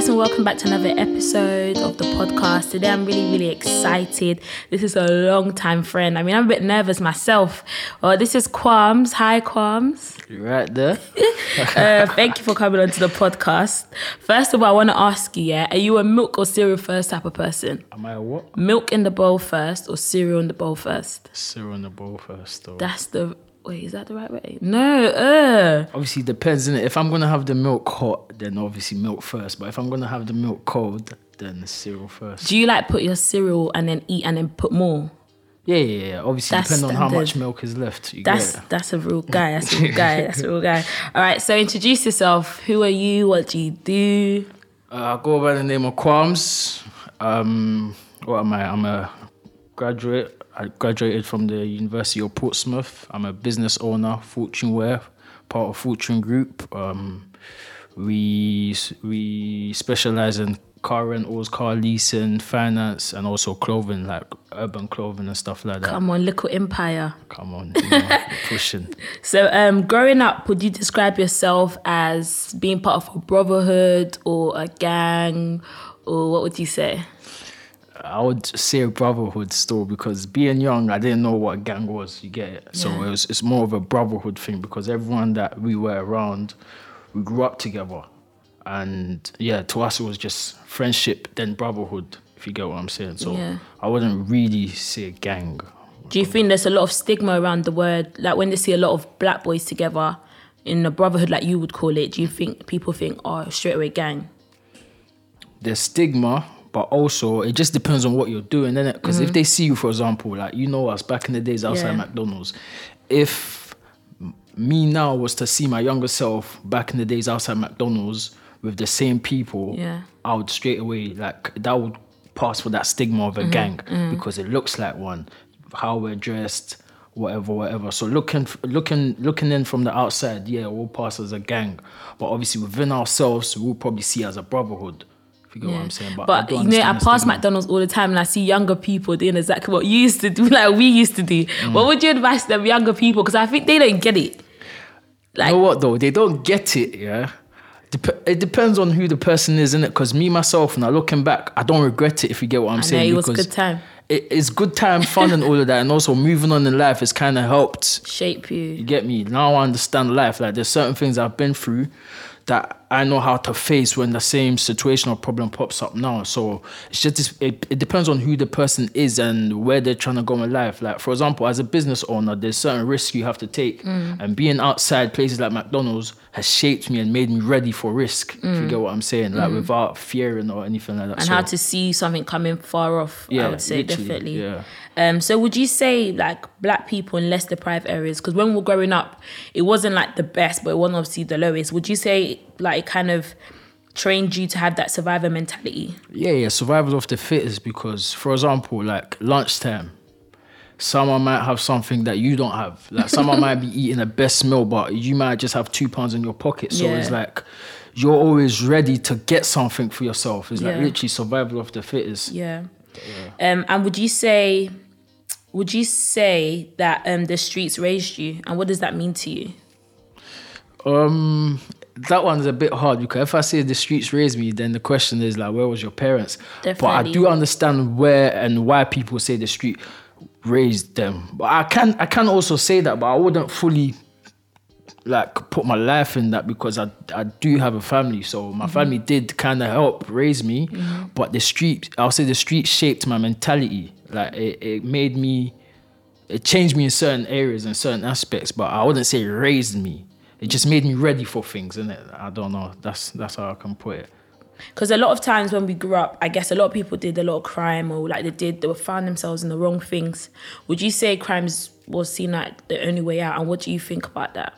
guys, and welcome back to another episode of the podcast. Today I'm really excited. This is a long time friend. I mean, I'm a bit nervous myself. This is Kwams. Hi, Kwams. You're right there. Thank you for coming onto the podcast. First of all, I want to ask you, are you a milk or cereal first type of person? Am I a what? Milk in the bowl first or cereal in the bowl first? Cereal in the bowl first. Or... Wait, is that the right way? No. Obviously, it depends, innit? If I'm going to have the milk hot, then obviously milk first. But if I'm going to have the milk cold, then cereal first. Do you like put your cereal and then eat and then put more? Yeah. Obviously, depending on how much milk is left. That's a real guy. That's a real guy. All right, so introduce yourself. Who are you? What do you do? I go by the name of Kwams. What am I? I'm a graduate. I graduated from the University of Portsmouth. I'm a business owner, Fortune Wear, part of Fortune Group. We specialize in car rentals, car leasing, finance, and also clothing, like urban clothing and stuff like that. Come on, little empire. Come on, pushing. So, growing up, would you describe yourself as being part of a brotherhood or a gang, or what would you say? I would say a brotherhood still, because being young, I didn't know what a gang was, you get it? So it's more of a brotherhood thing, because everyone that we were around, we grew up together. And yeah, to us it was just friendship, then brotherhood, if you get what I'm saying. So I wouldn't really say gang. Do you think there's a lot of stigma around the word? Like when they see a lot of black boys together in a brotherhood, like you would call it, do you think people think, oh, straight away gang? There's stigma. But also, it just depends on what you're doing, innit? Because if they see you, for example, like, you know us back in the days outside McDonald's, if me now was to see my younger self back in the days outside McDonald's with the same people, I would straight away, like, that would pass for that stigma of a gang, because it looks like one, how we're dressed, whatever. So looking in from the outside, we'll pass as a gang. But obviously within ourselves, we'll probably see as a brotherhood. You get what I'm saying? But you know, I pass McDonald's all the time and I see younger people doing exactly what you used to do, like we used to do. What would you advise them younger people? Because I think they don't get it. Like, you know what though? They don't get it, yeah? It depends on who the person is, innit? Because me, myself, now looking back, I don't regret it, if you get what I'm saying. It was a good time. It's good time, fun and all of that. And also moving on in life has kind of helped shape you. You get me? Now I understand life. Like there's certain things I've been through that I know how to face when the same situation or problem pops up now. So it's just it depends on who the person is and where they're trying to go in life. Like, for example, as a business owner, there's certain risks you have to take. And being outside places like McDonald's has shaped me and made me ready for risk, if you get what I'm saying, like without fearing or anything like that. And how to see something coming far off, I would say, definitely. Yeah. So would you say like black people in less deprived areas, because when we were growing up, it wasn't like the best, but it wasn't obviously the lowest. Would you say like it kind of trained you to have that survivor mentality? Yeah, survival of the fittest, because for example, like lunchtime, someone might have something that you don't have. Like someone might be eating the best meal, but you might just have £2 in your pocket. So it's like you're always ready to get something for yourself. It's like literally survival of the fittest. And would you say that the streets raised you, and what does that mean to you? That one's a bit hard, because if I say the streets raised me, then the question is like, where was your parents? Definitely. But I do understand where and why people say the street raised them. But I can also say that, but I wouldn't fully like put my life in that, because I do have a family, so my family did kind of help raise me. But I'll say the street shaped my mentality. Like it changed me in certain areas and certain aspects, but I wouldn't say it raised me. It just made me ready for things, innit? I don't know. That's how I can put it. Because a lot of times when we grew up, I guess a lot of people did a lot of crime, or like they found themselves in the wrong things. Would you say crime was seen like the only way out? And what do you think about that?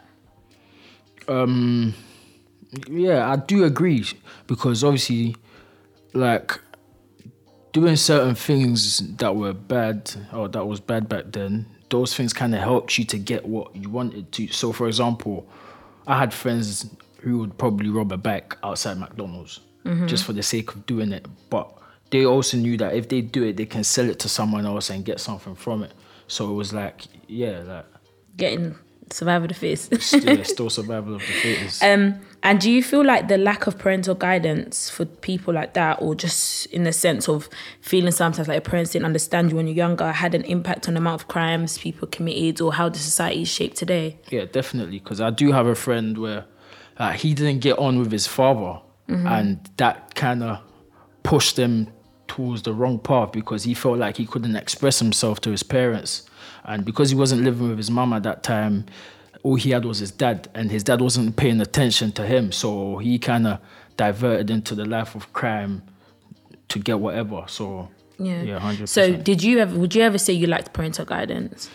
Yeah, I do agree, because obviously, like, doing certain things that were bad, or that was bad back then, those things kind of helped you to get what you wanted to. So, for example, I had friends who would probably rob a bank outside McDonald's just for the sake of doing it. But they also knew that if they do it, they can sell it to someone else and get something from it. So it was like, getting Survival of the fittest. Still survival of the fittest. And do you feel like the lack of parental guidance for people like that, or just in the sense of feeling sometimes like your parents didn't understand you when you're younger, had an impact on the amount of crimes people committed or how the society is shaped today? Yeah, definitely. Because I do have a friend where he didn't get on with his father, and that kind of pushed him towards the wrong path because he felt like he couldn't express himself to his parents. And because he wasn't living with his mum at that time, all he had was his dad, and his dad wasn't paying attention to him. So he kind of diverted into the life of crime to get whatever. So, yeah, 100%. So would you ever say you lacked parental guidance?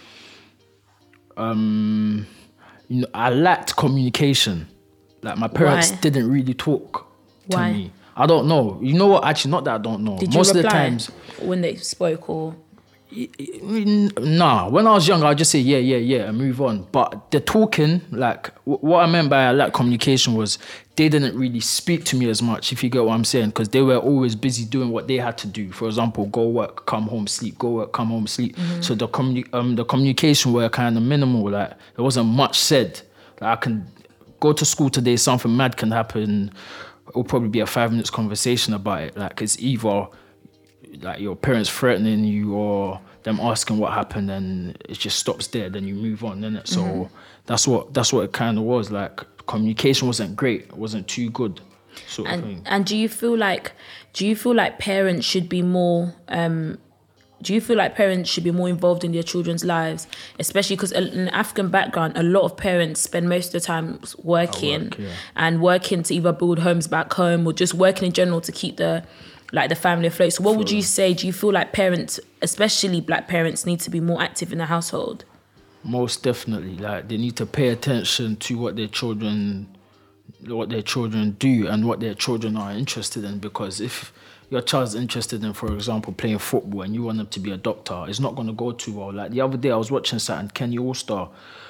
I lacked communication. Like, my parents didn't really talk to me. I don't know. You know what? Actually, not that I don't know. Did you reply of the times when they spoke, or? Nah, when I was young, I'd just say yeah and move on. But the talking, like, what I meant by lack communication was they didn't really speak to me as much, if you get what I'm saying, because they were always busy doing what they had to do. For example, go work, come home, sleep, go work, come home, sleep. So the communication were kind of minimal. Like, there wasn't much said. Like, I can go to school today, something mad can happen. It'll probably be a 5 minutes conversation about it. Like, it's either like your parents threatening you or them asking what happened, and it just stops there. Then you move on, innit? So that's what it kind of was. Like, communication wasn't great. It wasn't too good, sort of thing. And do you feel like parents should be more? Do you feel like parents should be more involved in their children's lives, especially because in an African background, a lot of parents spend most of the time working and working to either build homes back home or just working in general to keep the family afloat. So what would you say? Do you feel like parents, especially black parents, need to be more active in the household? Most definitely. Like, they need to pay attention to what their children do and what their children are interested in, because if your child's interested in, for example, playing football and you want them to be a doctor, it's not going to go too well. Like, the other day I was watching something, Kenny All-Star.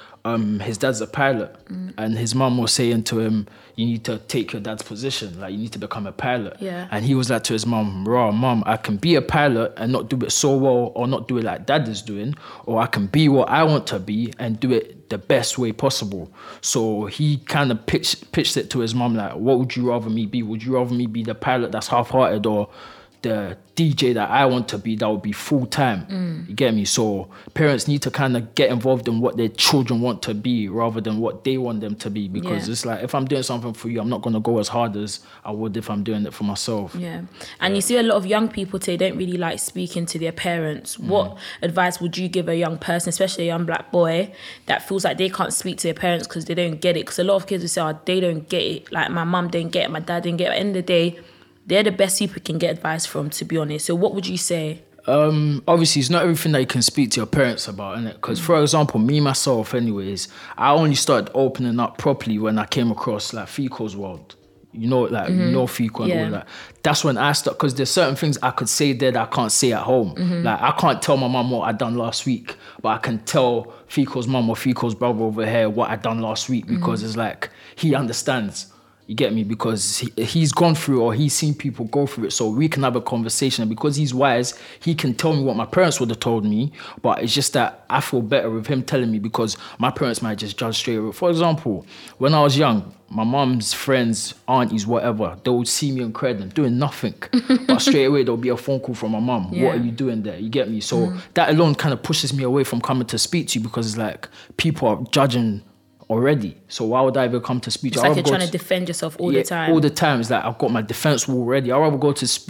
His dad's a pilot, and his mum was saying to him, you need to take your dad's position, like, you need to become a pilot. And he was like to his mum, Mum, I can be a pilot and not do it so well, or not do it like dad is doing, or I can be what I want to be and do it the best way possible. So he kind of pitched it to his mum, like, what would you rather me be? Would you rather me be the pilot that's half-hearted, or the DJ that I want to be that would be full-time? You get me? So parents need to kind of get involved in what their children want to be rather than what they want them to be, because it's like, if I'm doing something for you, I'm not going to go as hard as I would if I'm doing it for myself. And you see a lot of young people today don't really like speaking to their parents. What advice would you give a young person, especially a young black boy, that feels like they can't speak to their parents because they don't get it? Because a lot of kids will say, they don't get it, like, my mum didn't get it, my dad didn't get it. At the end of the day, they're the best people you can get advice from, to be honest. So what would you say? Obviously, it's not everything that you can speak to your parents about, innit? Because, for example, me, myself, anyways, I only started opening up properly when I came across, like, Fico's World. You know, like, you know Fico and all that. That's when I started, because there's certain things I could say there that I can't say at home. Like, I can't tell my mum what I done last week, but I can tell Fico's mum or Fico's brother over here what I done last week, because it's like, he understands. You get me? Because he's gone through, or he's seen people go through it, so we can have a conversation. And because he's wise, he can tell me what my parents would have told me, but it's just that I feel better with him telling me, because my parents might just judge straight away. For example, when I was young, my mum's friends, aunties, whatever, they would see me in Croydon doing nothing, but straight away there'll be a phone call from my mum. What are you doing there? You get me? So that alone kind of pushes me away from coming to speak to you, because it's like, people are judging already, so why would I ever come to speak? It's like you're trying to defend yourself all the time. All the time. It's like, I've got my defense wall ready. I'd rather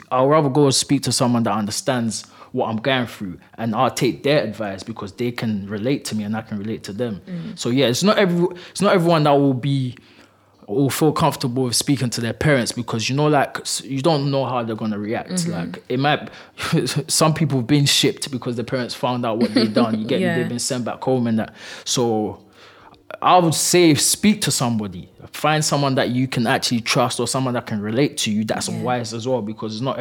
go speak to someone that understands what I'm going through, and I'll take their advice because they can relate to me and I can relate to them. So yeah, it's not everyone that will feel comfortable with speaking to their parents, because, you know, like, you don't know how they're gonna react. Like, it might some people have been shipped because the parents found out what they've done. You get me? They've been sent back home and that. So I would say, speak to somebody. Find someone that you can actually trust, or someone that can relate to you that's wise as well, because it's not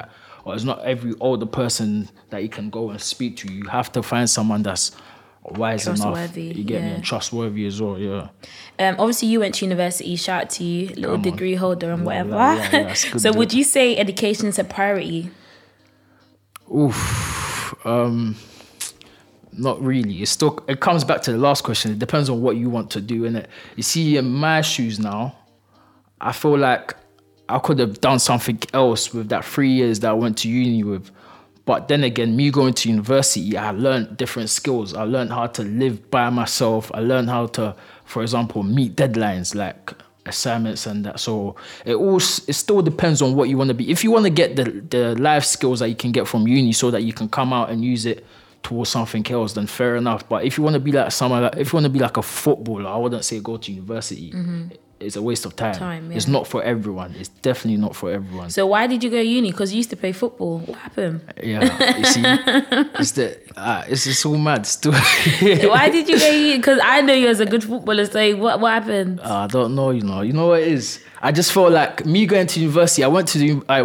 every older person that you can go and speak to. You have to find someone that's wise enough. You get me? And trustworthy as well, obviously, you went to university. Shout out to you, little degree holder and whatever. So would you say education is a priority? not really. It comes back to the last question. It depends on what you want to do, innit? You see, in my shoes now, I feel like I could have done something else with that 3 years that I went to uni with. But then again, me going to university, I learned different skills. I learned how to live by myself. I learned how to, for example, meet deadlines like assignments and that. So it still depends on what you want to be. If you want to get the life skills that you can get from uni so that you can come out and use it towards something else, then fair enough. But if you want to be like if you want to be like a footballer, I wouldn't say go to university. It's a waste of time. It's not for everyone. It's definitely not for everyone. So why did you go uni? Because you used to play football. What happened? Yeah, you see, it's just all mad still. Why did you go uni? Because I know you as a good footballer. So what happened? I don't know. You know what it is. I just felt like me going to university. I went to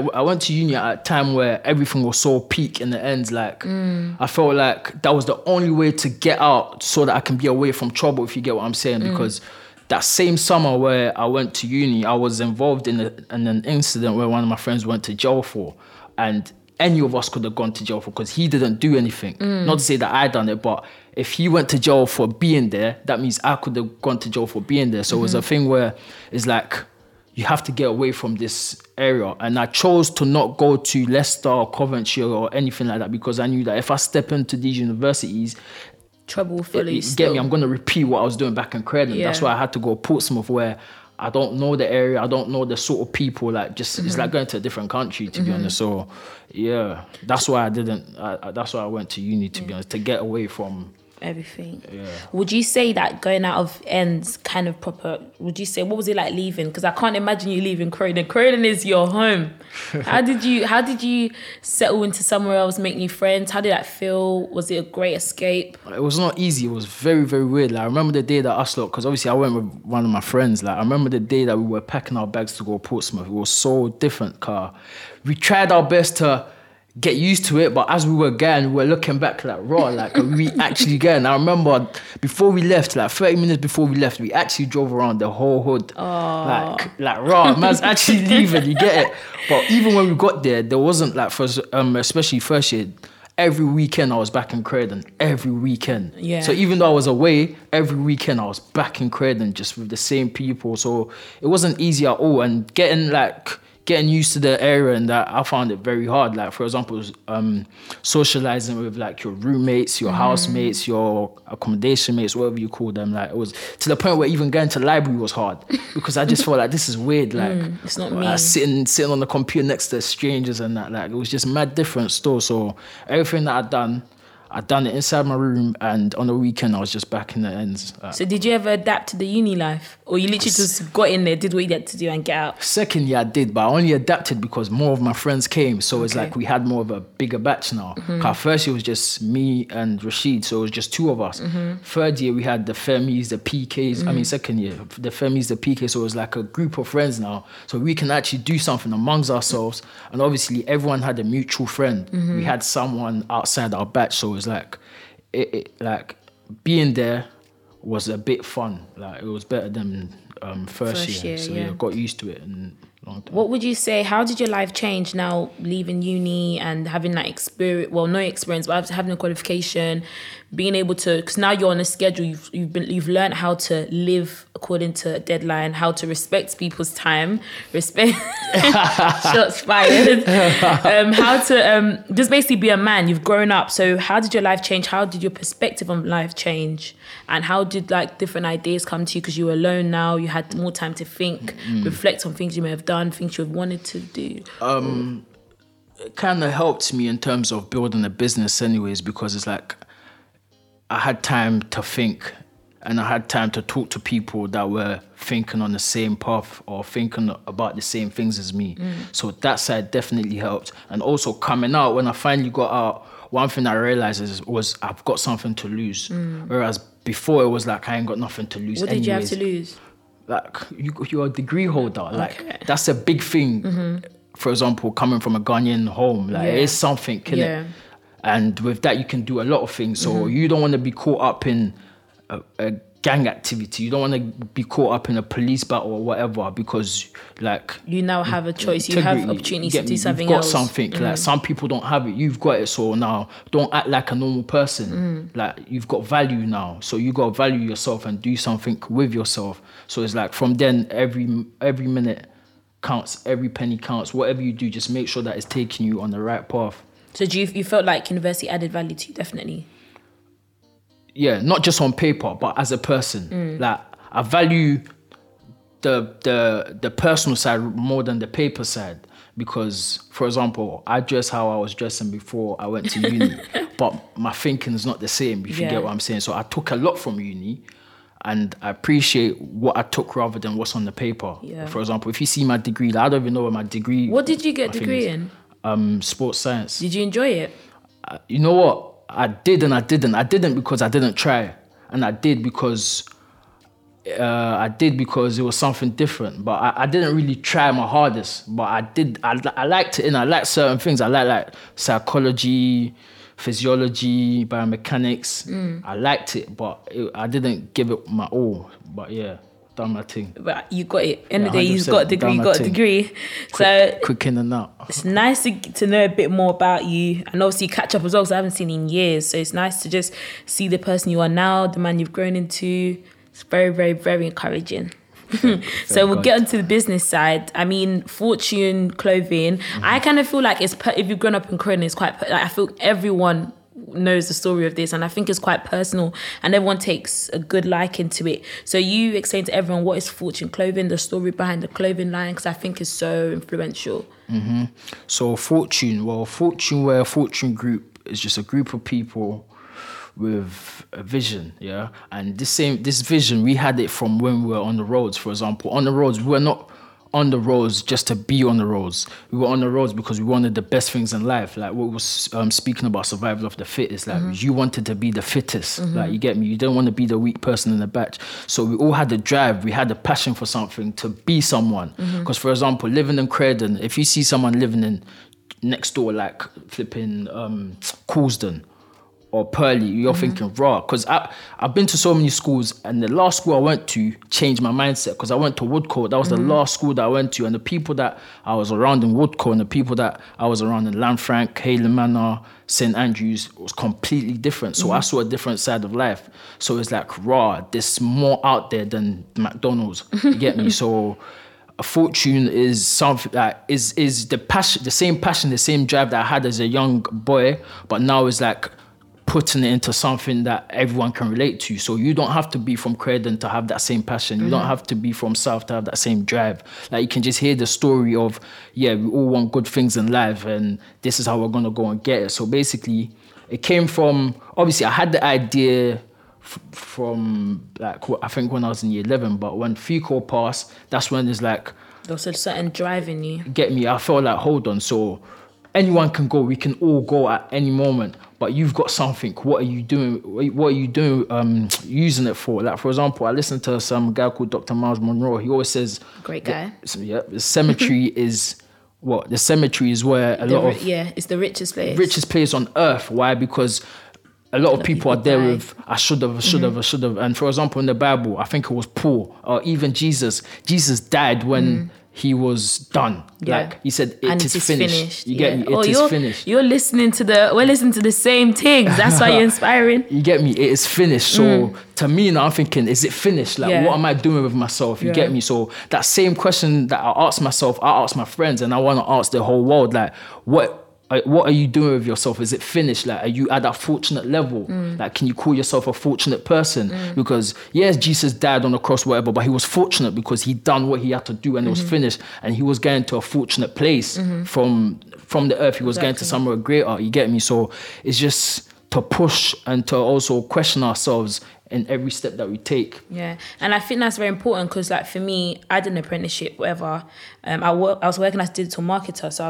uni at a time where everything was so peak in the end. Like I felt like that was the only way to get out so that I can be away from trouble. If you get what I'm saying, because that same summer where I went to uni, I was involved in an incident where one of my friends went to jail for, and any of us could have gone to jail for because he didn't do anything. Not to say that I done it, but if he went to jail for being there, that means I could have gone to jail for being there. So it was a thing where it's like, you have to get away from this area. And I chose to not go to Leicester or Coventry or anything like that because I knew that if I step into these universities, trouble will follow you. Get me? I'm going to repeat what I was doing back in Croydon. Yeah. That's why I had to go Portsmouth, where I don't know the area. I don't know the sort of people. Like, just it's like going to a different country, to be honest. So, yeah, that's why that's why I went to uni, to be honest, to get away from everything. Yeah. Would you say that going out of ends kind of proper, would you say, what was it like leaving? Because I can't imagine you leaving Croydon. Croydon is your home. How did you settle into somewhere else, make new friends? How did that feel? Was it a great escape? It was not easy. It was very, very weird. Like, I remember the day that because obviously I went with one of my friends. Like, I remember the day that we were packing our bags to go to Portsmouth. It was so different, car. We tried our best to get used to it, but as we were going, we were looking back like, raw, like, are we actually going? I remember before we left, like 30 minutes before we left, we actually drove around the whole hood. Oh. Like raw, man's actually leaving, you get it? But even when we got there wasn't like, especially first year, every weekend I was back in Croydon, every weekend. Yeah. So even though I was away, every weekend I was back in Croydon just with the same people. So it wasn't easy at all. And getting used to the area, and that I found it very hard. Like, for example, socializing with like your roommates, your housemates, your accommodation mates, whatever you call them. Like, it was to the point where even going to the library was hard because I just felt like this is weird. Like, it's not me. Sitting on the computer next to strangers and that. Like, it was just mad different still. So everything that I'd done it inside my room, and on the weekend I was just back in the ends. So did you ever adapt to the uni life? Or you literally just got in there, did what you had to do and get out? Second year I did, but I only adapted because more of my friends came. So it's like we had more of a bigger batch now. Our first year was just me and Rashid, so it was just two of us. Third year we had the Femis, the PKs. Second year, the Femis, the PKs. So it was like a group of friends now. So we can actually do something amongst ourselves. And obviously everyone had a mutual friend. We had someone outside our batch, so it was like, like being there was a bit fun. Like, it was better than first year. So yeah, got used to it in a long time. What would you say, how did your life change now leaving uni and having that experience, well, no experience, but having a qualification, being able to, because now you're on a schedule, you've learned how to live according to a deadline, how to respect people's time, shots fired, how to just basically be a man. You've grown up. So how did your life change? How did your perspective on life change? And how did like different ideas come to you? Because you were alone now, you had more time to think, reflect on things you may have done, things you have wanted to do. It kind of helped me in terms of building a business anyways, because it's like I had time to think, and I had time to talk to people that were thinking on the same path or thinking about the same things as me. So that side definitely helped. And also coming out, when I finally got out, one thing I realized was I've got something to lose. Whereas before it was like, I ain't got nothing to lose. What did you have to lose? Like, you're a degree holder. Like, that's a big thing. For example, coming from a Ghanaian home, like, it is something, innit? And with that, you can do a lot of things. So you don't want to be caught up in a gang activity. You don't want to be caught up in a police battle or whatever, because like you now have a choice. You have opportunities to do something else. You've got something. Like some people don't have it. You've got it. So now don't act like a normal person. Like you've got value now. So you got to value yourself and do something with yourself. So it's like from then every minute counts, every penny counts. Whatever you do, just make sure that it's taking you on the right path. So do you felt like university added value to you? Definitely. Yeah, not just on paper, but as a person. Like I value the personal side more than the paper side, because, for example, I dress how I was dressing before I went to uni, but my thinking is not the same, if you get what I'm saying. So I took a lot from uni, and I appreciate what I took rather than what's on the paper. Yeah. For example, if you see my degree, like, I don't even know where my degree... What did you get degree in? Sports science. Did you enjoy it? You know what? I did and I didn't. I didn't because I didn't try. And I did because it was something different. But I didn't really try my hardest. But I did. I liked it, and I liked certain things. I like psychology, physiology, biomechanics. I liked it, but I didn't give it my all. But yeah, done my thing. But you got it. End of the day, you've got a degree. You got a degree. Quick in and out. It's nice to know a bit more about you, and obviously catch up as well, because I haven't seen you in years. So it's nice to just see the person you are now, the man you've grown into. It's very, very, very encouraging. So we'll get onto the business side. I mean, Fortune Clothing. I kind of feel like if you've grown up in Croydon, it's quite. I feel everyone knows the story of this, and I think it's quite personal, and everyone takes a good liking to it. So you explain to everyone what is Fortune Clothing, the story behind the clothing line, because I think it's so influential. So Fortune Wear, Fortune Group is just a group of people with a vision, yeah. And this vision, we had it from when we were on the roads. For example, on the roads, we were not on the roads just to be on the roads. We were on the roads because we wanted the best things in life. Like what was speaking about survival of the fittest. Like you wanted to be the fittest. Like you get me. You didn't want to be the weak person in the batch. So we all had the drive. We had the passion for something, to be someone. Because for example, living in Croydon, if you see someone living in next door, like flipping Coulsdon or Purley, you're thinking raw. Because I've been to so many schools, and the last school I went to changed my mindset, because I went to Woodcote. That was the last school that I went to, and the people that I was around in Woodcote and the people that I was around in Lanfranc, Haylen Manor, St. Andrews was completely different. So I saw a different side of life. So it's like, raw, there's more out there than McDonald's. You get me? So a Fortune is something that is the passion, the same drive that I had as a young boy, but now it's like putting it into something that everyone can relate to. So you don't have to be from Croydon to have that same passion. You don't have to be from South to have that same drive. Like you can just hear the story of, yeah, we all want good things in life, and this is how we're going to go and get it. So basically, it came from, obviously I had the idea from like, I think when I was in year 11, but when FICO passed, that's when it's like, there's a certain drive in you. Get me? I felt like, hold on, so anyone can go, we can all go at any moment, but you've got something. What are you doing? What are you doing using it for? Like, for example, I listened to some guy called Dr. Miles Monroe. He always says... Great guy. The cemetery is... What? The cemetery is where it's the richest place. Richest place on earth. Why? Because a lot of people are there with, I should have. And for example, in the Bible, I think it was Paul, or even Jesus. Jesus died when... he was done. Yeah. Like he said, it is finished. You get me? It is finished. We're listening to the same things. That's why you're inspiring. You get me? It is finished. So to me now, I'm thinking, is it finished? Like, what am I doing with myself? You get me? So that same question that I ask myself, I ask my friends, and I want to ask the whole world, like, what are you doing with yourself? Is it finished? Like, are you at that fortunate level? Like, can you call yourself a fortunate person? Because yes, Jesus died on the cross, whatever, but he was fortunate because he done what he had to do, and it was finished, and he was getting to a fortunate place from the earth. He was getting to somewhere greater. You get me? So it's just to push and to also question ourselves in every step that we take. Yeah, and I think that's very important, because like for me, I did an apprenticeship, whatever. I was working as a digital marketer, so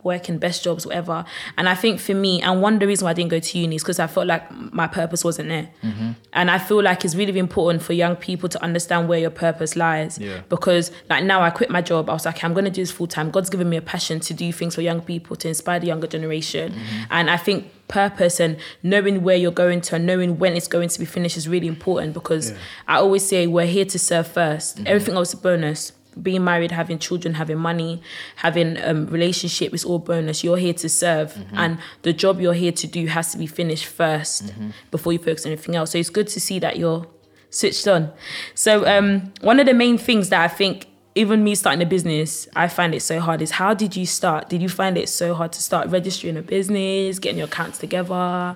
working best jobs, whatever. And I think for me, and one of the reasons why I didn't go to uni is because I felt like my purpose wasn't there. And I feel like it's really important for young people to understand where your purpose lies. Because like now I quit my job, I was like, I'm going to do this full time. God's given me a passion to do things for young people, to inspire the younger generation. And I think purpose and knowing where you're going to and knowing when it's going to be finished is really important, because I always say we're here to serve first. Everything else is a bonus. Being married, having children, having money, having a relationship is all bonus. You're here to serve, and the job you're here to do has to be finished first before you focus on anything else. So it's good to see that you're switched on. So one of the main things that I think, even me starting a business, I find it so hard, is how did you start? Did you find it so hard to start registering a business, getting your accounts together?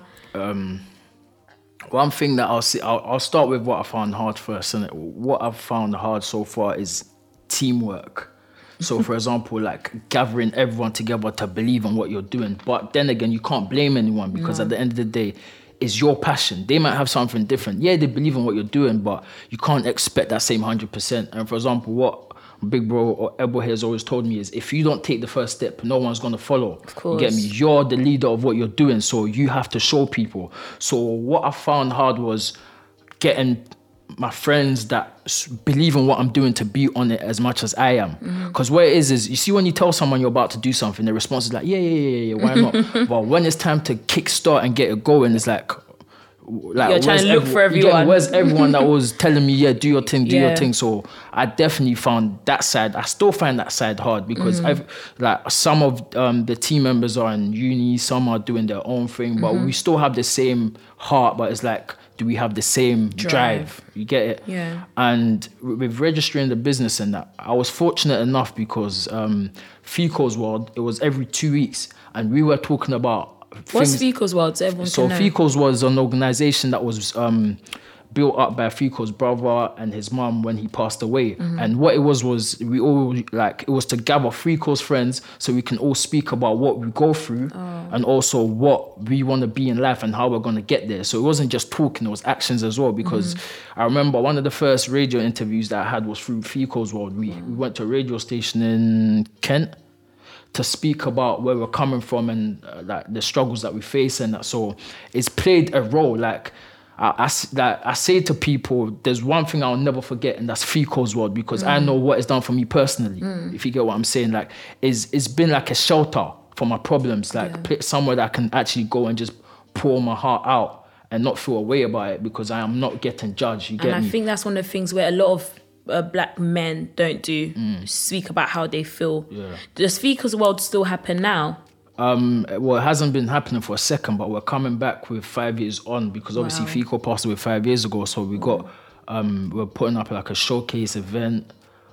One thing that I'll start with what I found hard first, and what I've found hard so far is teamwork. So for example, like gathering everyone together to believe in what you're doing. But then again, you can't blame anyone, because at the end of the day, it's your passion. They might have something different. Yeah, they believe in what you're doing, but you can't expect that same 100%. And for example, what Big Bro or Ebo here has always told me is, if you don't take the first step, no one's going to follow. Of course. You get me? You're the leader of what you're doing, so you have to show people. So what I found hard was getting my friends that believe in what I'm doing to be on it as much as I am. Because what it is you see, when you tell someone you're about to do something, the response is like, yeah, why not? But when it's time to kickstart and get it going, it's like you're trying to look for everyone. Where's everyone that was telling me, yeah, do your thing, do your thing? So I definitely found that side. I still find that side hard, because some of the team members are in uni, some are doing their own thing, but we still have the same heart. But it's like, do we have the same drive? You get it? Yeah. And with registering the business and that, I was fortunate enough because Fico's World, it was every 2 weeks, and we were talking about What's Fico's World? So everyone can know. Fico's was an organization that was built up by Fico's brother and his mum when he passed away. And what it was we all, like, it was to gather Fico's friends so we can all speak about what we go through and also what we want to be in life and how we're going to get there. So it wasn't just talking, it was actions as well, because I remember one of the first radio interviews that I had was through Fico's World. We went to a radio station in Kent to speak about where we're coming from and like the struggles that we face and that. So it's played a role. Like I say to people, there's one thing I'll never forget, and that's Fico's World, because I know what it's done for me personally. If you get what I'm saying, like it's been like a shelter for my problems, like somewhere that I can actually go and just pour my heart out and not feel a way about it, because I am not getting judged. You get me? And I think that's one of the things where a lot of black men don't do, speak about how they feel. Does Fico's World still happen now? Well, it hasn't been happening for a second, but we're coming back with 5 years on, because obviously Fico passed away 5 years ago. So we got, we're putting up like a showcase event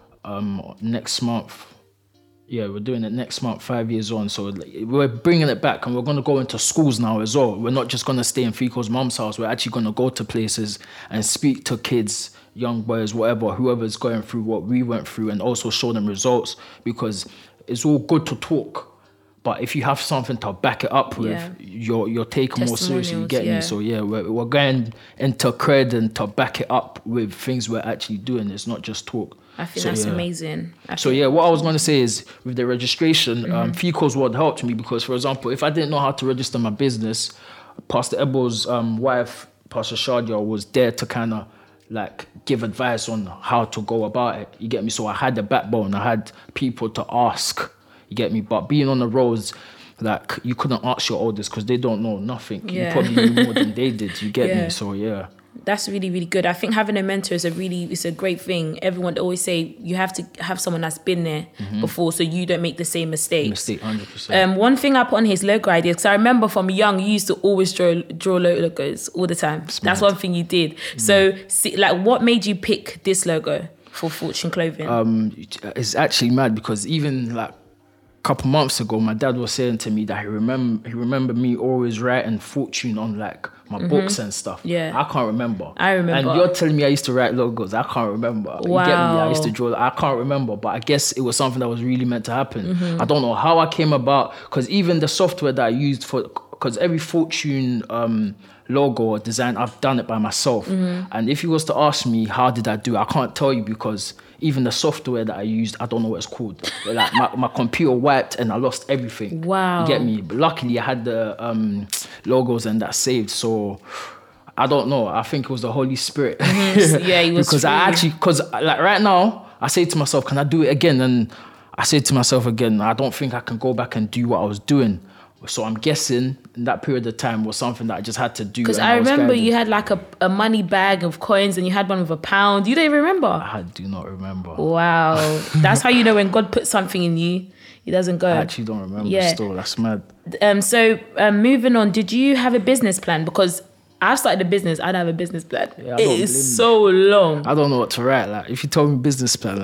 next month. Yeah, we're doing it next month, 5 years on. So we're bringing it back, and we're going to go into schools now as well. We're not just going to stay in Fico's mum's house. We're actually going to go to places and speak to kids, young boys, whatever, whoever's going through what we went through, and also show them results, because it's all good to talk, but if you have something to back it up with, you're taken more seriously. You get me? So we're going into cred and to back it up with things we're actually doing. It's not just talk. I think that's amazing. What I was going to say is, with the registration, Fico's World helped me, because, for example, if I didn't know how to register my business, Pastor Ebo's wife, Pastor Shadia, was there to kind of like give advice on how to go about it. You get me? So I had the backbone. I had people to ask. You get me? But being on the roads, like, you couldn't ask your elders because they don't know nothing. You probably knew more than they did. You get me? So that's really, really good. I think having a mentor is it's a great thing. Everyone always say you have to have someone that's been there before, so you don't make the same mistakes. 100%. One thing I put on his logo idea, because I remember from young, you used to always draw logos all the time. That's one thing you did. So, what made you pick this logo for Fortune Clothing? It's actually mad, because even like couple months ago, my dad was saying to me that he remembered me always writing Fortune on like my books and stuff. I can't rember. I remember. And you're telling me I used to write logos. I can't remember. Wow. You get me? I used to draw. I can't remember, but I guess it was something that was really meant to happen. I don't know how I came about, because even the software that I used because every Fortune logo or design, I've done it by myself. And if you was to ask me how did I do it, I can't tell you, because even the software that I used, I don't know what it's called. Like my computer wiped and I lost everything. Wow. You get me? But luckily I had the logos and that saved. So I don't know. I think it was the Holy Spirit. Yeah, he was because like right now, I say to myself, can I do it again? And I say to myself again, I don't think I can go back and do what I was doing. So I'm guessing in that period of time was something that I just had to do. Because I remember you had like a money bag of coins and you had one with £1. You don't even remember? I do not remember. Wow. That's how you know when God puts something in you, he doesn't go. I actually don't remember still. That's mad. So moving on, did you have a business plan? Because I've started a business, I don't have a business plan. Yeah, it is so long. I don't know what to write. Like, if you told me business plan,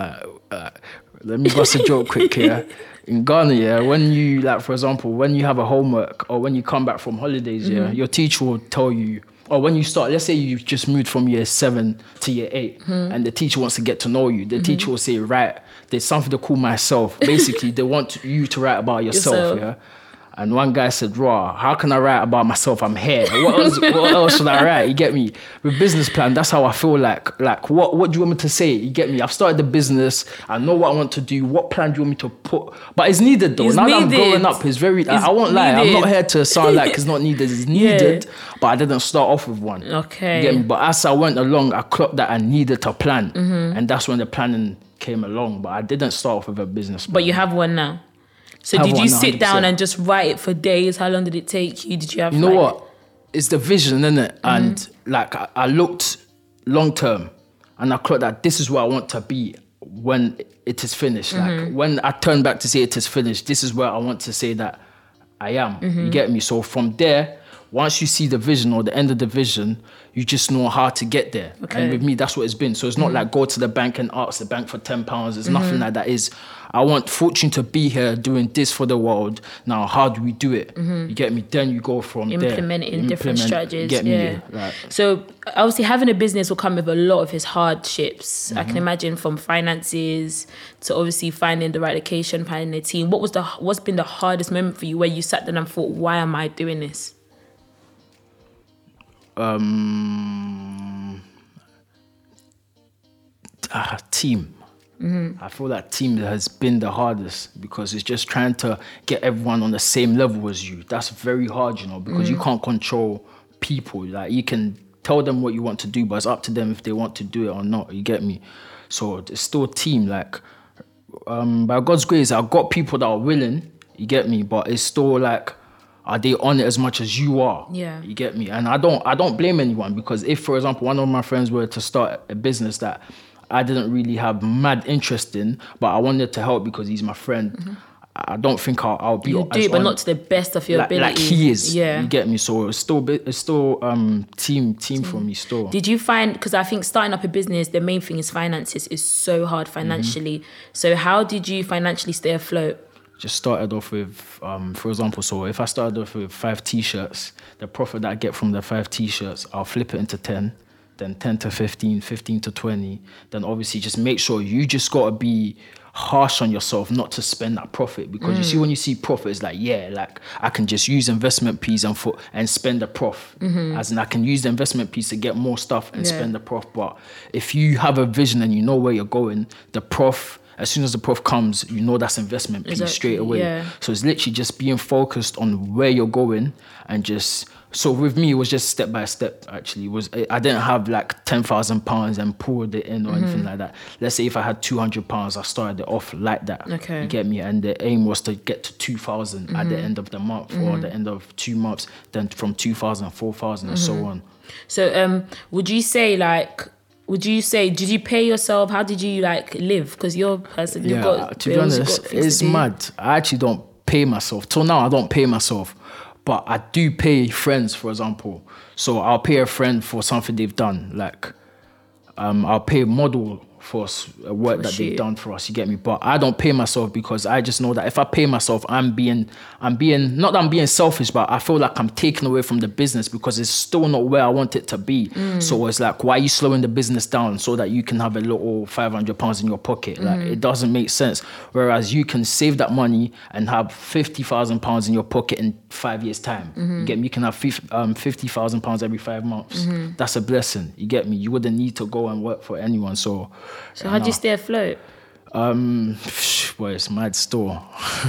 let me bust a joke quick here. In Ghana, when you, like, for example, when you have a homework or when you come back from holidays, your teacher will tell you, or when you start, let's say you just moved from year 7 to year 8, and the teacher wants to get to know you. The teacher will say, right, there's something to call myself. Basically, they want you to write about yourself, yeah? And one guy said, raw, how can I write about myself? I'm here. What else should I write? You get me? With business plan, that's how I feel like what do you want me to say? You get me? I've started the business. I know what I want to do. What plan do you want me to put? But it's needed though. Now that I'm growing up, it's very, I won't lie. I'm not here to sound like it's not needed. It's needed, but I didn't start off with one. Okay. You get me? But as I went along, I clocked that I needed to plan. And that's when the planning came along. But I didn't start off with a business plan. But you have one now. So did you sit down and just write it for days? How long did it take you? Did you have? You know what? It's the vision, isn't it? And like I looked long term, and I clocked that this is where I want to be when it is finished. Like when I turn back to say it is finished, this is where I want to say that I am. You get me? So from there, once you see the vision or the end of the vision, you just know how to get there. Okay. And with me, that's what it's been. So it's not like go to the bank and ask the bank for £10. It's nothing like that. I want Fortune to be here doing this for the world. Now, how do we do it? You get me? Then you go from implementing different strategies. Get me? Right. So obviously having a business will come with a lot of its hardships. I can imagine, from finances to obviously finding the right location, finding a team. What's been the hardest moment for you where you sat down and thought, why am I doing this? Team. I feel that team has been the hardest, because it's just trying to get everyone on the same level as you. That's very hard, because you can't control people. Like, you can tell them what you want to do, but it's up to them if they want to do it or not. You get me? So it's still a team. Like, by God's grace, I've got people that are willing. You get me? But it's still like, are they on it as much as you are? Yeah. You get me? And I don't blame anyone, because if, for example, one of my friends were to start a business that I didn't really have mad interest in, but I wanted to help because he's my friend, I don't think I'll be. You do, but not to the best of your ability. Like he is. Yeah. You get me? So it's still team for me still. Did you find, because I think starting up a business, the main thing is finances is so hard financially. So how did you financially stay afloat? Just started off with, for example, so if I started off with 5 T-shirts, the profit that I get from the 5 T-shirts, I'll flip it into 10, then 10 to 15, 15 to 20. Then obviously just make sure you just got to be harsh on yourself not to spend that profit, because you see, when you see profit, it's like, yeah, like I can just use investment piece and spend the prof. As in, I can use the investment piece to get more stuff and spend the prof. But if you have a vision and you know where you're going, the prof, as soon as the prof comes, you know that's investment piece straight away. Yeah. So it's literally just being focused on where you're going, and just, so with me, it was just step by step, actually. I didn't have like £10,000 and poured it in or anything like that. Let's say if I had £200, I started it off like that. Okay. You get me? And the aim was to get to 2,000 at the end of the month or the end of 2 months, then from 2,000, 4,000 and so on. So would you say, did you pay yourself? How did you live? Because you're a person, you've got to bills, be honest, it's mad. I actually don't pay myself. Till now, I don't pay myself. But I do pay friends, for example. So I'll pay a friend for something they've done. Like, I'll pay a model for work that they've done for us, you get me? But I don't pay myself because I just know that if I pay myself, I'm being not that I'm being selfish, but I feel like I'm taking away from the business because it's still not where I want it to be. So it's like, why are you slowing the business down so that you can have a little £500 in your pocket? Like, it doesn't make sense. Whereas you can save that money and have £50,000 in your pocket in 5 years' time. You get me? You can have £50,000 every 5 months. That's a blessing. You get me? You wouldn't need to go and work for anyone. So how do you stay afloat? Well, it's mad store.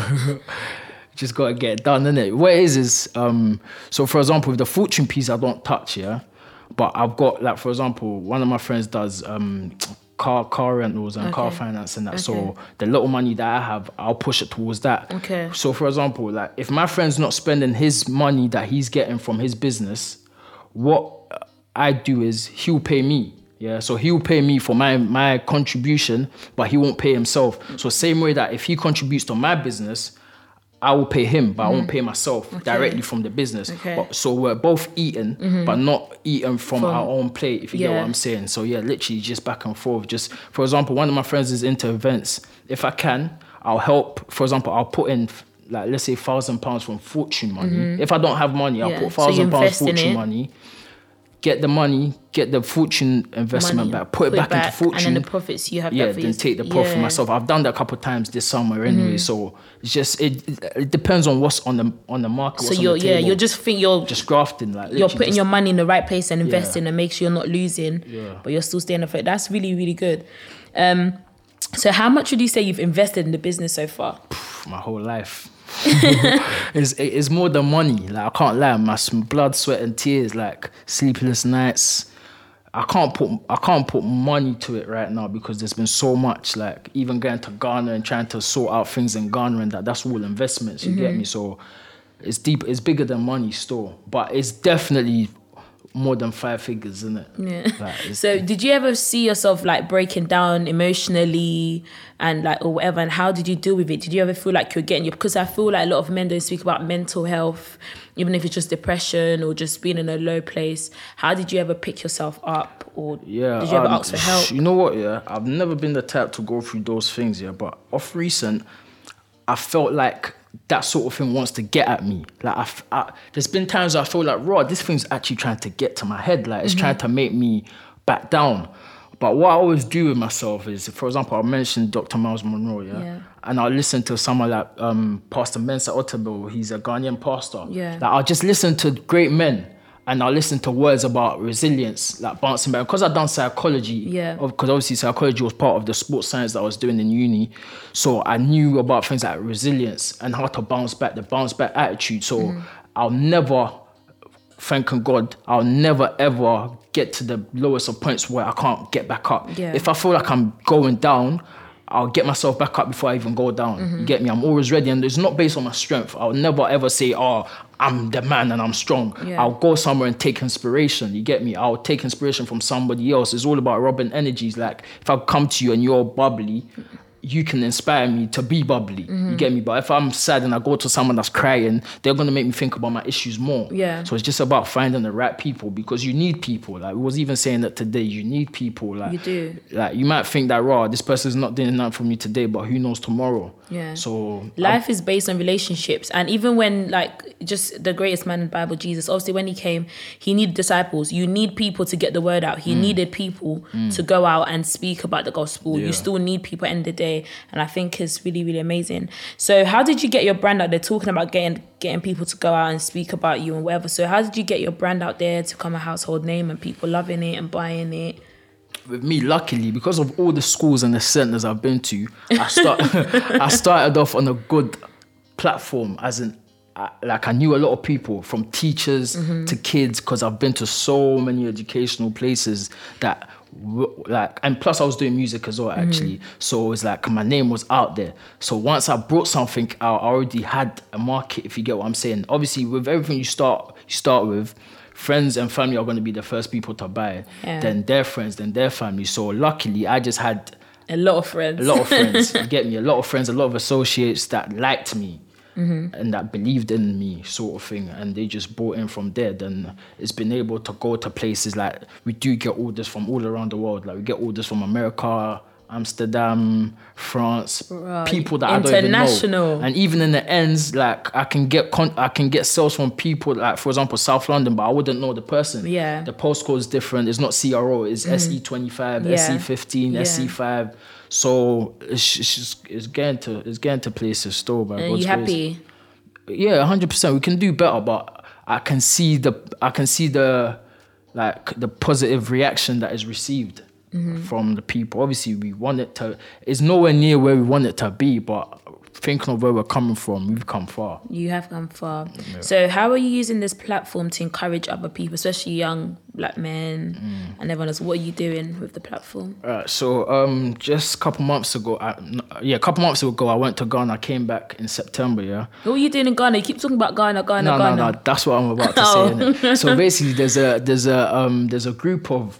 Just gotta get it done, innit? What it is so for example, with the fortune piece, I don't touch, yeah. But I've got, like, for example, one of my friends does car rentals and car finance and that. So the little money that I have, I'll push it towards that. Okay. So for example, like, if my friend's not spending his money that he's getting from his business, what I do is he'll pay me. Yeah, so he'll pay me for my contribution, but he won't pay himself. So same way that if he contributes to my business, I will pay him, but I won't pay myself directly from the business. So we're both eating, but not eating from our own plate, if you get what I'm saying. So yeah, literally just back and forth. Just, for example, one of my friends is into events. If I can, I'll help. For example, I'll put in, like, let's say £1,000 from fortune money. If I don't have money, I'll put £1,000 fortune money. Get the money, get the fortune investment back, put it back into fortune. And then the profits you have. Yeah, then take the profit myself. I've done that a couple of times this summer anyway. So it's just, it depends on what's on the market. So you're just grafting, like, you're putting your money in the right place and investing and make sure you're not losing, but you're still staying afloat. That's really, really good. So how much would you say you've invested in the business so far? My whole life. It's more than money. Like, I can't lie, my blood, sweat and tears, like sleepless nights. I can't put money to it right now because there's been so much, like, even going to Ghana and trying to sort out things in Ghana and that's all investments, you get me? So it's deep, it's bigger than money still, but it's definitely more than 5 figures, isn't it? Yeah. Like, so did you ever see yourself, like, breaking down emotionally and, like, or whatever, and how did you deal with it? Did you ever feel like you're getting your, because I feel like a lot of men don't speak about mental health, even if it's just depression or just being in a low place. How did you ever pick yourself up, or did you ever ask for help? You know what, I've never been the type to go through those things, but off recent, I felt like that sort of thing wants to get at me. Like, there's been times I feel like, this thing's actually trying to get to my head. Like, it's trying to make me back down. But what I always do with myself is, for example, I mentioned Dr. Miles Monroe, and I'll listen to someone like Pastor Mensa Otabil. He's a Ghanaian pastor. Yeah. Like, I'll just listen to great men, and I'll listen to words about resilience, like bouncing back. Because I've done psychology, because obviously psychology was part of the sports science that I was doing in uni. So I knew about things like resilience and how to bounce back, the bounce back attitude. So I'll never, thanking God, I'll never ever get to the lowest of points where I can't get back up. Yeah. If I feel like I'm going down, I'll get myself back up before I even go down. You get me? I'm always ready, and it's not based on my strength. I'll never ever say, I'm the man and I'm strong. Yeah. I'll go somewhere and take inspiration. You get me? I'll take inspiration from somebody else. It's all about rubbing energies. Like, if I come to you and you're bubbly, you can inspire me to be bubbly. You get me? But if I'm sad and I go to someone that's crying, they're going to make me think about my issues more. Yeah. So it's just about finding the right people, because you need people. Like, we was even saying that today, you need people. Like, You do. Like, you might think that, this person's not doing that for me today, but who knows tomorrow? Yeah. So life is based on relationships. And even when, like, just the greatest man in the Bible, Jesus, obviously when he came, he needed disciples. You need people to get the word out. He needed people to go out and speak about the gospel. You still need people at the end of the day. And I think it's really, really amazing. So how did you get your brand out there? Talking about getting people to go out and speak about you and whatever. So how did you get your brand out there to become a household name and people loving it and buying it? With me, luckily, because of all the schools and the centers I've been to, I started off on a good platform, as in, like, I knew a lot of people, from teachers to kids, because I've been to so many educational places that, like, and plus I was doing music as well, actually. So it's like my name was out there. So once I brought something out, I already had a market, if you get what I'm saying. Obviously, with everything you start with, friends and family are going to be the first people to buy, then their friends, then their family. So luckily, I just had a lot of friends. You get me? A lot of friends, a lot of associates that liked me. and that believed in me, sort of thing, and they just bought in from there, then it's been able to go to places like we do get orders from all around the world. Like we get orders from America, Amsterdam, France, people that I don't even know. And even in the ends, like I can get sales from people like, for example, South London, but I wouldn't know the person. Yeah. The postcode is different. It's not CRO. It's SE25, SE15, SC5. So it's getting to places still. By God's grace. Happy? Yeah, 100%. We can do better, but I can see the like the positive reaction that is received. From the people. Obviously, we want it to. It's nowhere near where we want it to be, but thinking of where we're coming from, we've come far. You have come far. Yeah. So, how are you using this platform to encourage other people, especially young black men and everyone else? What are you doing with the platform? So, just a couple months ago, I went to Ghana. I came back in September. Yeah. What were you doing in Ghana? You keep talking about Ghana. No. That's what I'm about to say. Innit? So basically, there's a group of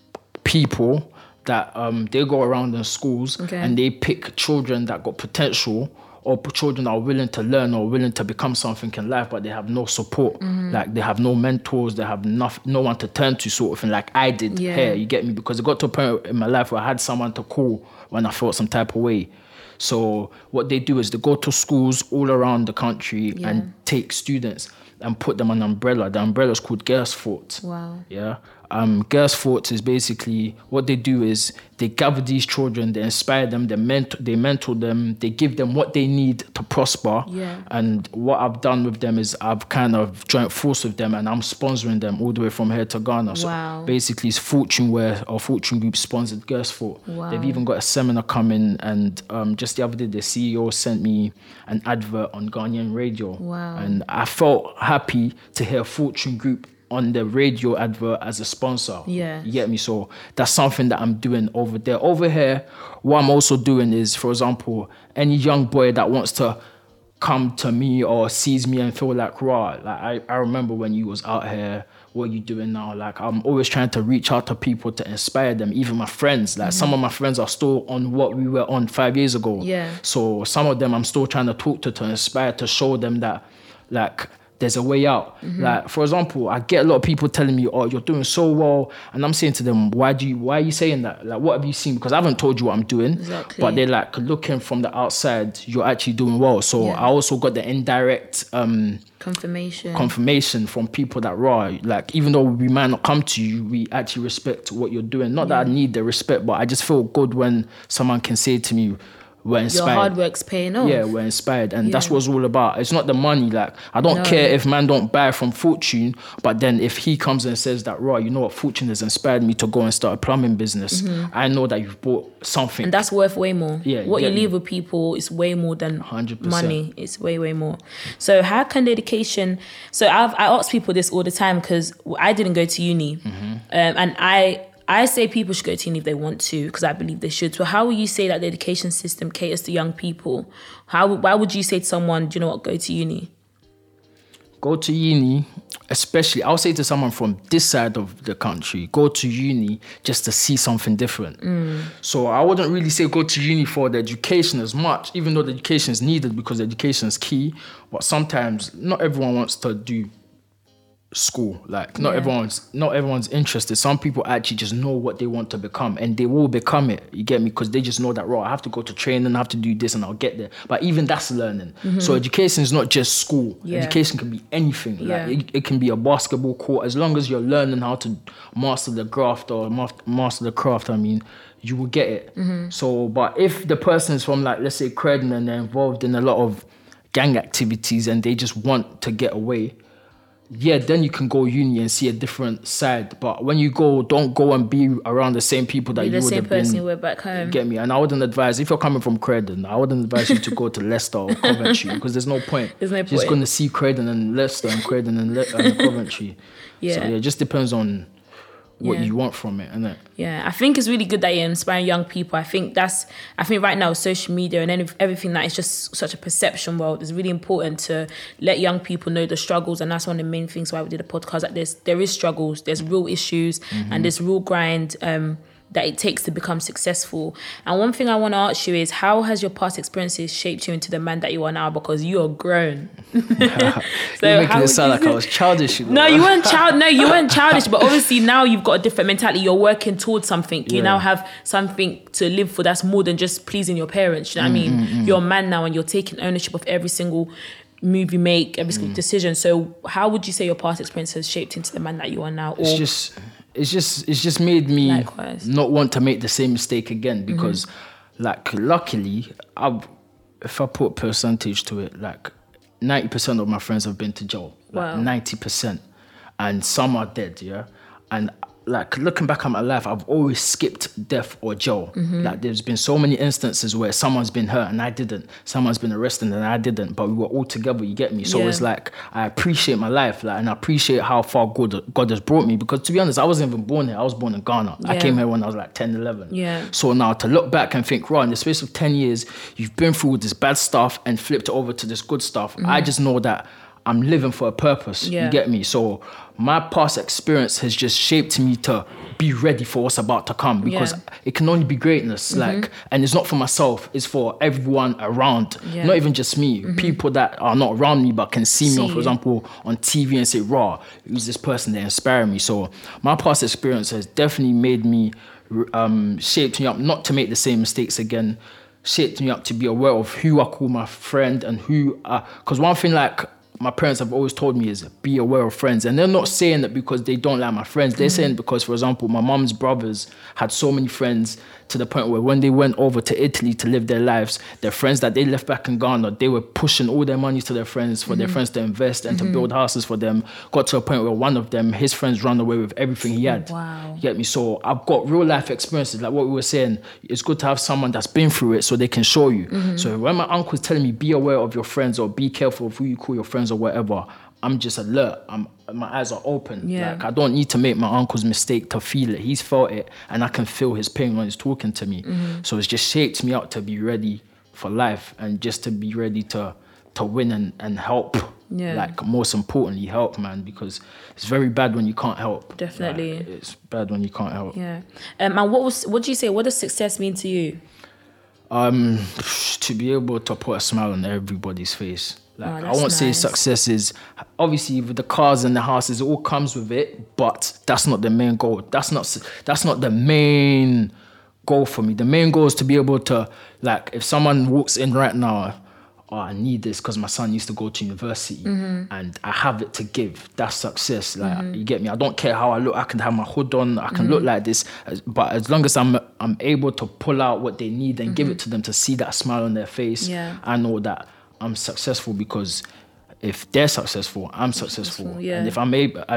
people that they go around in schools and they pick children that got potential or children that are willing to learn or willing to become something in life, but they have no support. Like they have no mentors, they have no one to turn to, sort of thing, like I did here, you get me? Because it got to a point in my life where I had someone to call when I felt some type of way. So what they do is they go to schools all around the country and take students and put them on an umbrella. The umbrella is called Girls Fort. Wow. Yeah. Girls Fort is basically what they do is they gather these children, they inspire them, they mentor them, they give them what they need to prosper. Yeah. And what I've done with them is I've kind of joined force with them and I'm sponsoring them all the way from here to Ghana. So basically it's Fortune Wear or Fortune Group sponsored Girls Fort. Wow. They've even got a seminar coming and just the other day the CEO sent me an advert on Ghanaian radio. Wow. And I felt happy to hear Fortune Group on the radio advert as a sponsor. Yeah. You get me? So that's something that I'm doing over there. Over here, what I'm also doing is, for example, any young boy that wants to come to me or sees me and feel like, raw, like I remember when you was out here, what are you doing now? Like I'm always trying to reach out to people to inspire them, even my friends. Like some of my friends are still on what we were on 5 years ago. Yeah. So some of them I'm still trying to talk to inspire, to show them that like there's a way out. Like, for example, I get a lot of people telling me, oh, you're doing so well. And I'm saying to them, why are you saying that? Like, what have you seen? Because I haven't told you what I'm doing. Exactly. But they're like, looking from the outside, you're actually doing well. So I also got the indirect confirmation from people that, like, even though we might not come to you, we actually respect what you're doing. Not that I need the respect, but I just feel good when someone can say to me, we're inspired. Your hard work's paying off. Yeah, we're inspired. And that's what it's all about. It's not the money. Like, I don't care if man don't buy from Fortune, but then if he comes and says that, you know what, Fortune has inspired me to go and start a plumbing business, I know that you've bought something. And that's worth way more. Yeah, what you leave with people is way more than 100%. Money. It's way, way more. So how can dedication... So I ask people this all the time because I didn't go to uni. And I say people should go to uni if they want to, because I believe they should. So how will you say that the education system caters to young people? Why would you say to someone, do you know what, go to uni? Go to uni, especially, I'll say to someone from this side of the country, go to uni just to see something different. So I wouldn't really say go to uni for the education as much, even though the education is needed because education is key. But sometimes not everyone wants to do school. Like not everyone's interested. Some people actually just know what they want to become and they will become it. You get me? Because they just know that, I have to go to training, I have to do this and I'll get there. But even that's learning. So education is not just school. Education can be anything. Like it can be a basketball court. As long as you're learning how to master the craft you will get it. So, but if the person is from, like, let's say Croydon and they're involved in a lot of gang activities and they just want to get away, then you can go uni and see a different side. But when you go, don't go and be around the same people that you would have been. The same person you were back home. Get me? And I wouldn't advise, if you're coming from Croydon, I wouldn't advise you to go to Leicester or Coventry because there's no point. You're just going to see Croydon and Leicester and Croydon and Coventry. So it just depends on what you want from it, innit? Yeah, I think it's really good that you're inspiring young people. I think right now social media and everything that is just such a perception world. It's really important to let young people know the struggles, and that's one of the main things why we did a podcast like this. There is struggles, there's real issues, and there's real grind. that it takes to become successful. And one thing I want to ask you is, how has your past experiences shaped you into the man that you are now? Because you are grown. So you're making it sound like I was childish. No, you weren't childish. But obviously now you've got a different mentality. You're working towards something. You now have something to live for that's more than just pleasing your parents. You know what I mean? You're a man now, and you're taking ownership of every single move you make, every single decision. So how would you say your past experience has shaped into the man that you are now? Or It's just made me likewise not want to make the same mistake again, because like luckily if I put percentage to it, like 90% of my friends have been to jail. Like 90%. And some are dead, yeah? And like looking back at my life, I've always skipped death or jail. Like there's been so many instances where someone's been hurt and I didn't. Someone's been arrested and I didn't. But we were all together, you get me? So it's like, I appreciate my life, like, and I appreciate how far God has brought me. Because to be honest, I wasn't even born here. I was born in Ghana. I came here when I was like 10, 11. Yeah. So now to look back and think, right, in the space of 10 years, you've been through this bad stuff and flipped it over to this good stuff. I just know that I'm living for a purpose, you get me? So my past experience has just shaped me to be ready for what's about to come, because it can only be greatness, like, and it's not for myself, it's for everyone around, not even just me, people that are not around me but can see me, for example, on TV and say, raw, who's this person, they inspire me. So my past experience has definitely made me, shaped me up not to make the same mistakes again, shaped me up to be aware of who I call my friend and who, because one thing like my parents have always told me is be aware of friends. And they're not saying that because they don't like my friends. They're saying because, for example, my mom's brothers had so many friends to the point where when they went over to Italy to live their lives, their friends that they left back in Ghana, they were pushing all their money to their friends for their friends to invest and to build houses for them. Got to a point where one of them, his friends ran away with everything he had. Wow. You get me? So I've got real life experiences. Like what we were saying, it's good to have someone that's been through it so they can show you. So when my uncle's telling me, be aware of your friends or be careful of who you call your friends or whatever, I'm just alert. My eyes are open. Like I don't need to make my uncle's mistake to feel it. He's felt it, and I can feel his pain when he's talking to me. So it's just shaped me up to be ready for life and just to be ready to win and help. Like most importantly, help, man, because it's very bad when you can't help. Definitely, like, it's bad when you can't help. And what do you say? What does success mean to you? To be able to put a smile on everybody's face. Like I won't say success is obviously with the cars and the houses, it all comes with it, but that's not the main goal. That's not the main goal for me. The main goal is to be able to, like, if someone walks in right now, oh, I need this because my son used to go to university and I have it to give. That's success. Like you get me? I don't care how I look. I can have my hood on. I can look like this, but as long as I'm able to pull out what they need and give it to them to see that smile on their face, I know that I'm successful, because if they're successful, I'm successful. And if I'm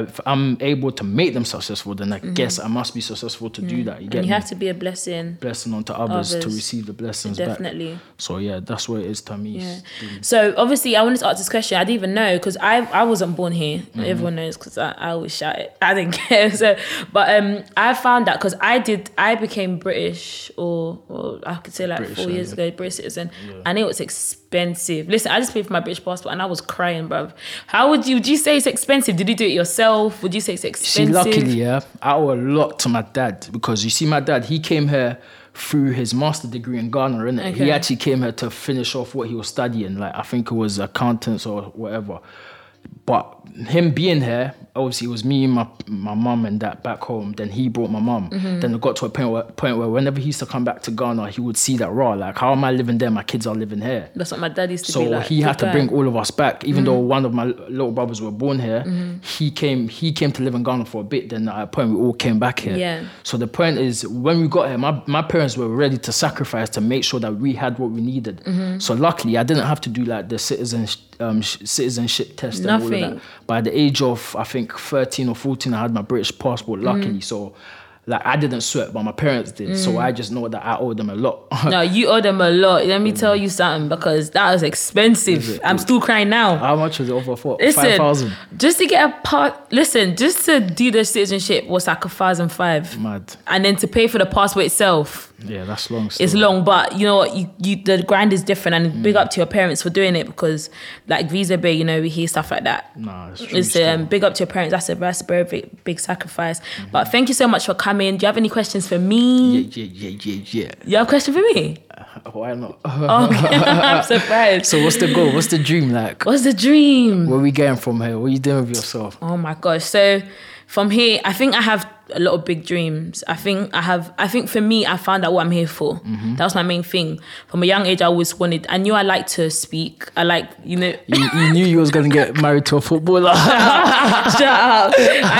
able to make them successful, then I guess I must be successful to do that. You have to be a blessing onto others to receive the blessings Definitely. back. So yeah, that's what it is to me. So obviously I wanted to ask this question. I didn't even know, because I wasn't born here. Everyone knows, because I always shout it. I didn't care. So, but I found that because I became British, or I could say like British 4 years ago, British citizen, and it was expensive. Listen, I just paid for my British passport and I was crying, bruv. Would you say it's expensive? Did you do it yourself? Would you say it's expensive? See, luckily, I owe a lot to my dad, because you see, my dad, he came here through his master degree in Ghana, innit? He actually came here to finish off what he was studying. Like, I think it was accountants or whatever. But him being here, obviously it was me, my mum and that back home. Then he brought my mum. Then it got to a point where whenever he used to come back to Ghana, he would see that, raw, like, how am I living there? My kids are living here. That's what my dad used to be like. So he had to bring all of us back. Even though one of my little brothers were born here, he came to live in Ghana for a bit. Then at a point we all came back here. So the point is, when we got here, my parents were ready to sacrifice to make sure that we had what we needed. So luckily, I didn't have to do like the citizenship test and all of that. By the age of, I think, 13 or 14, I had my British passport, luckily. So, like, I didn't sweat, but my parents did. So I just know that I owe them a lot. No, you owe them a lot. Let me tell you something, because that was expensive. I'm still crying now. How much was it over for? 5,000? Just to get a part, just to do the citizenship was like 1,500. Mad. And then to pay for the passport itself. Yeah, that's long still. It's long, but you know what? The grind is different, and big up to your parents for doing it, because like Visa Bay, we hear stuff like that. Nah, it's true. It's big up to your parents. That's a very big sacrifice. But thank you so much for coming coming. Do you have any questions for me? Yeah. You have a question for me? Why not? Okay. I'm surprised. So what's the goal? What's the dream like? What's the dream? Where are we going from here? What are you doing with yourself? Oh my gosh. So from here, I think I have a lot of big dreams. I think for me, I found out what I'm here for. Mm-hmm. That was my main thing. From a young age, I knew I liked to speak. I like, You knew you was going to get married to a footballer. Shut up.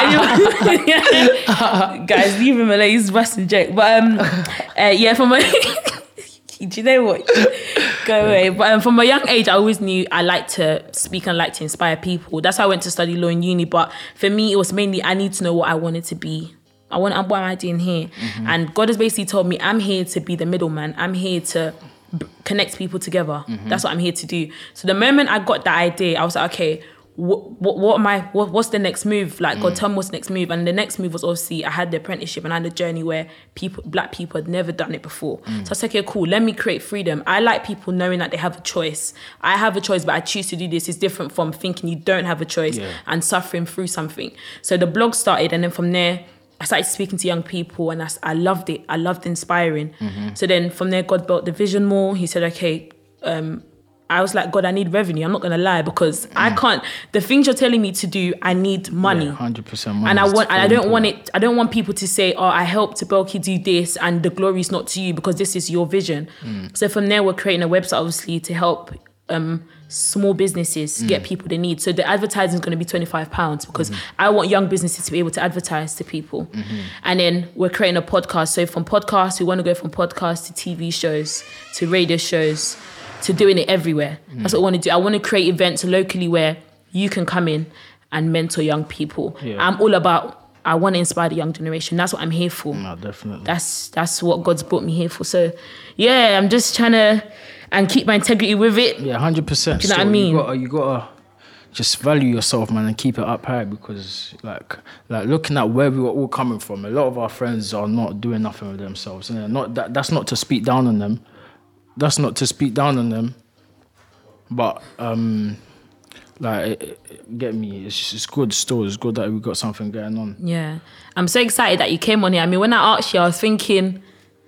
Guys, leave him alone. He's busting joke. But from a... Do you know what? Go away. But from a young age, I always knew I liked to speak and liked to inspire people. That's why I went to study law in uni. But for me, it was mainly I need to know what I wanted to be. What am I doing here? Mm-hmm. And God has basically told me I'm here to be the middleman. I'm here to connect people together. Mm-hmm. That's what I'm here to do. So the moment I got that idea, I was like, okay, what's the next move? Like, God, tell me what's the next move. And the next move was obviously I had the apprenticeship and I had a journey where black people had never done it before. So I was like, okay, cool, let me create freedom. I like people knowing that they have a choice. I have a choice, but I choose to do this. It's different from thinking you don't have a choice and suffering through something. So the blog started, and then from there, I started speaking to young people, and I loved it. I loved inspiring. Mm-hmm. So then from there, God built the vision more. He said, okay, I was like, God, I need revenue. I'm not going to lie, because I can't, the things you're telling me to do, I need money. 100% money. And I don't want it. I don't want people to say, oh, I helped Belki do this and the glory is not to you because this is your vision. So from there, we're creating a website, obviously, to help small businesses get people they need. So the advertising is going to be £25 because I want young businesses to be able to advertise to people. And then we're creating a podcast. So from podcasts, we want to go from podcasts to TV shows, to radio shows, to doing it everywhere. That's what I want to do. I want to create events locally where you can come in and mentor young people. I'm all about, I want to inspire the young generation. That's what I'm here for. No, definitely. That's what God's brought me here for. So yeah, I'm just trying to and keep my integrity with it. Yeah, 100%. Do you know what I mean? You gotta just value yourself, man, and keep it up high, because like looking at where we were all coming from, a lot of our friends are not doing nothing with themselves. And that's not to speak down on them. But get me, it's good still. It's good that we got something going on. Yeah, I'm so excited that you came on here. I mean, when I asked you, I was thinking,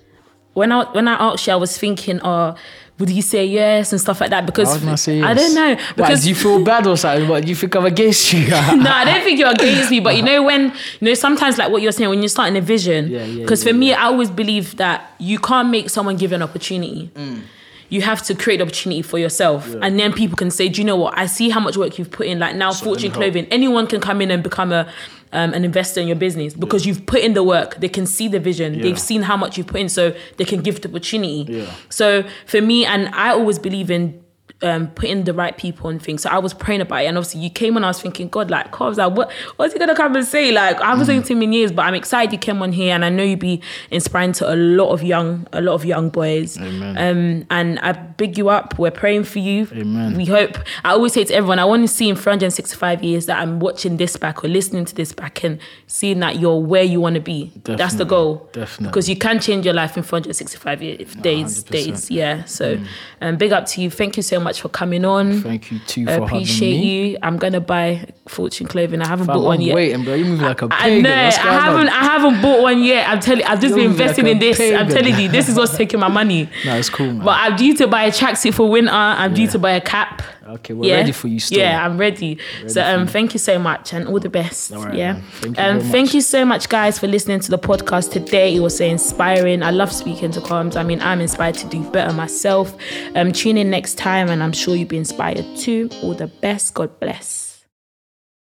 would you say yes and stuff like that? Because I was gonna say yes. I don't know. Because do you feel bad or something? What, do you think I'm against you? No, I don't think you're against me. But sometimes like what you're saying, when you're starting a vision, because for me, I always believe that you can't make someone give an opportunity. You have to create opportunity for yourself. Yeah. And then people can say, do you know what? I see how much work you've put in. Like now, Fortune Clothing, anyone can come in and become an investor in your business because you've put in the work. They can see the vision. They've seen how much you've put in, so they can give the opportunity. Yeah. So for me, and I always believe in putting the right people on things. So I was praying about it, and obviously you came on. I was thinking, God, like, I was like, what's he gonna come and say? Like, I haven't seen him in years, but I'm excited you came on here, and I know you'd be inspiring to a lot of young boys. Amen. And I big you up. We're praying for you. Amen. We hope. I always say to everyone, I want to see in 365 years that I'm watching this back or listening to this back and seeing that you're where you want to be. Definitely. That's the goal. Definitely. Because you can change your life in 365 days. Yeah. So, big up to you. Thank you so much for coming on. Thank you too for having me. Appreciate you. I'm gonna buy Fortune Clothing. I haven't bought one yet. Waiting, bro. You move like a pig. I know. I haven't bought one yet. I'm telling you, I've just been investing in this. I'm telling you, this is what's taking my money. No, it's cool, man. But I'm due to buy a tracksuit for winter. I'm due to buy a cap. Okay, we're ready for you still. Yeah, I'm ready. So thank you so much and all the best. All right, yeah. Man. Thank you so much, guys, for listening to the podcast today. It was so inspiring. I love speaking to Combs. I mean, I'm inspired to do better myself. Tune in next time and I'm sure you'll be inspired too. All the best. God bless.